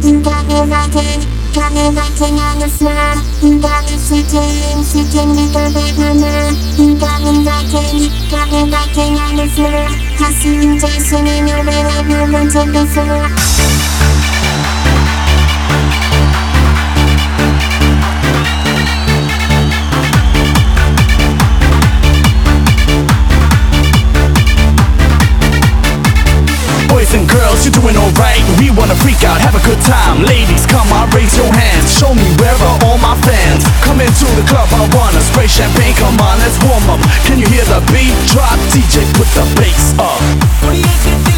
You got me lighting on the smile. You got me sitting with the big mama. You got me lighting on the smile. I see you dancing in your way like no one did before. Boys and girls, you're doing alright. We wanna freak out, have a good time. Ladies, come on, raise your hands. Show me where are all my fans. Come into the club, I wanna spray champagne. Come on, let's warm up. Can you hear the beat drop? DJ, put the bass up.